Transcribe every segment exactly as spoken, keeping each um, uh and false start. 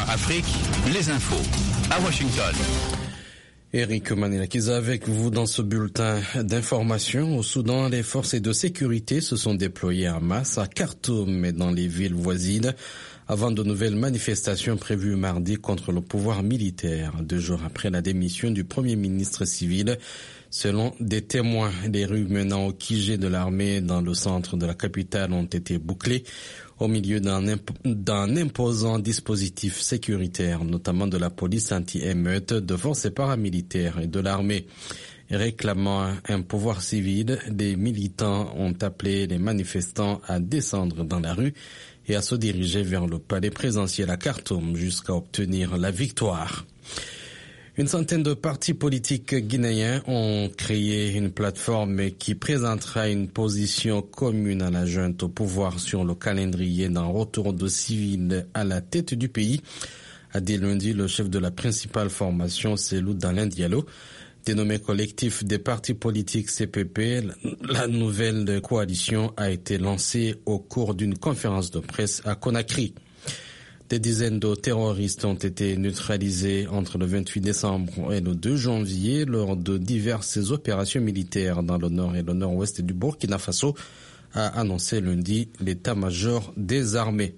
Afrique, les infos à Washington. Eric Manilakiza avec vous dans ce bulletin d'information. Au Soudan, les forces de sécurité se sont déployées en masse à Khartoum et dans les villes voisines avant de nouvelles manifestations prévues mardi contre le pouvoir militaire, deux jours après la démission du premier ministre civil. Selon des témoins, les rues menant au Q G de l'armée dans le centre de la capitale ont été bouclées au milieu d'un, imp- d'un imposant dispositif sécuritaire, notamment de la police anti-émeute, de forces paramilitaires et de l'armée. Réclamant un pouvoir civil, les militants ont appelé les manifestants à descendre dans la rue et à se diriger vers le palais présidentiel à Khartoum jusqu'à obtenir la victoire. Une centaine de partis politiques guinéens ont créé une plateforme qui présentera une position commune à la junte au pouvoir sur le calendrier d'un retour de civils à la tête du pays, a dit lundi le chef de la principale formation, Cellou Dalein Diallo. Dénommé collectif des partis politiques C P P, la nouvelle coalition a été lancée au cours d'une conférence de presse à Conakry. Des dizaines de terroristes ont été neutralisés entre le vingt-huit décembre et le deux janvier lors de diverses opérations militaires dans le nord et le nord-ouest du Burkina Faso, a annoncé lundi l'état-major des armées.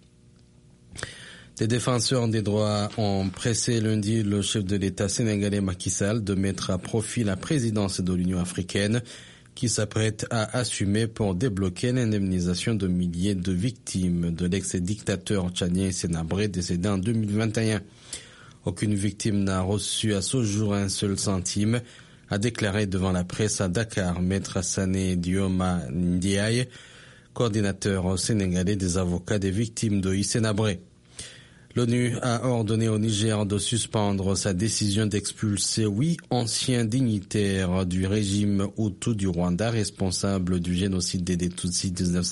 Les défenseurs des droits ont pressé lundi le chef de l'État sénégalais Macky Sall de mettre à profit la présidence de l'Union africaine qui s'apprête à assumer pour débloquer l'indemnisation de milliers de victimes de l'ex-dictateur tchadien Hissène Habré décédé en deux mille vingt et un. Aucune victime n'a reçu à ce jour un seul centime, a déclaré devant la presse à Dakar Maître Sané Dioma Ndiaye, coordinateur sénégalais des avocats des victimes de Hissène Habré. L'ONU a ordonné au Niger de suspendre sa décision d'expulser huit anciens dignitaires du régime Hutu du Rwanda responsables du génocide des Tutsis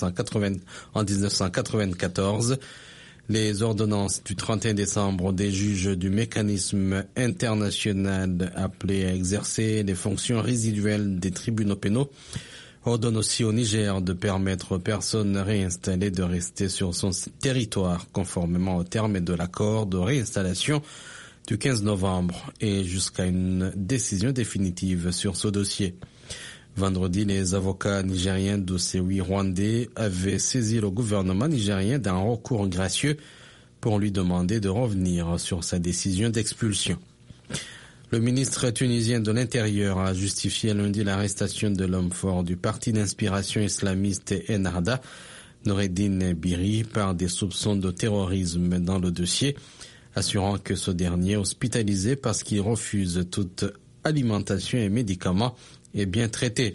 en dix-neuf cent quatre-vingt-quatorze. Les ordonnances du trente et un décembre des juges du mécanisme international appelés à exercer les fonctions résiduelles des tribunaux pénaux ordonne aussi au Niger de permettre aux personnes réinstallées de rester sur son territoire conformément aux termes de l'accord de réinstallation du quinze novembre et jusqu'à une décision définitive sur ce dossier. Vendredi, les avocats nigériens de ces huit Rwandais avaient saisi le gouvernement nigérien d'un recours gracieux pour lui demander de revenir sur sa décision d'expulsion. Le ministre tunisien de l'Intérieur a justifié lundi l'arrestation de l'homme fort du parti d'inspiration islamiste Ennahda, Noureddine Biri, par des soupçons de terrorisme dans le dossier, assurant que ce dernier, hospitalisé parce qu'il refuse toute alimentation et médicaments, est bien traité.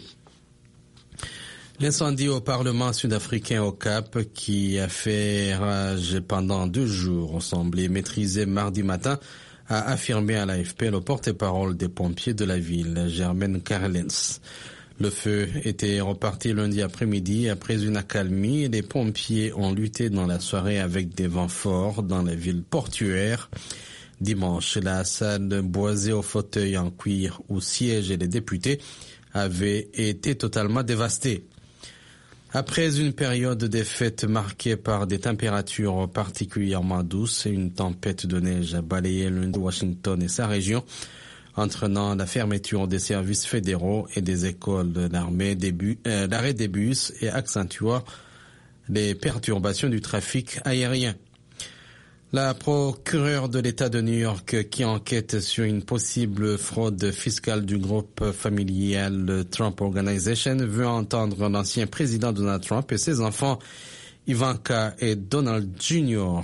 L'incendie au Parlement sud-africain au Cap, qui a fait rage pendant deux jours, semblait maîtrisé mardi matin, a affirmé à l'A F P le porte-parole des pompiers de la ville, Germaine Carlens. Le feu était reparti lundi après-midi après une accalmie et les pompiers ont lutté dans la soirée avec des vents forts dans la ville portuaire. Dimanche, la salle boisée aux fauteuils en cuir où siègent les députés avait été totalement dévastée. Après une période de fête marquée par des températures particulièrement douces, une tempête de neige a balayé lundi Washington et sa région, entraînant la fermeture des services fédéraux et des écoles de l'armée, début, euh, l'arrêt des bus et accentuant les perturbations du trafic aérien. La procureure de l'État de New York, qui enquête sur une possible fraude fiscale du groupe familial Trump Organization, veut entendre l'ancien président Donald Trump et ses enfants Ivanka et Donald Junior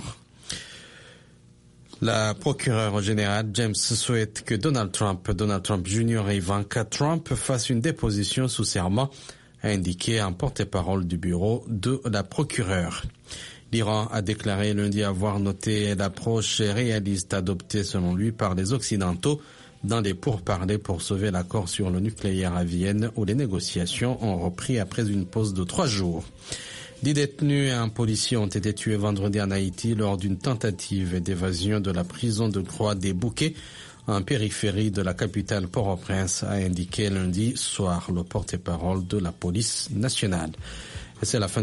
La procureure générale James souhaite que Donald Trump, Donald Trump Junior et Ivanka Trump fassent une déposition sous serment, a indiqué un porte-parole du bureau de la procureure. L'Iran a déclaré lundi avoir noté l'approche réaliste adoptée selon lui par les Occidentaux dans les pourparlers pour sauver l'accord sur le nucléaire à Vienne où les négociations ont repris après une pause de trois jours. Dix détenus et un policier ont été tués vendredi en Haïti lors d'une tentative d'évasion de la prison de Croix-des-Bouquets en périphérie de la capitale Port-au-Prince, a indiqué lundi soir le porte-parole de la police nationale. Et c'est la fin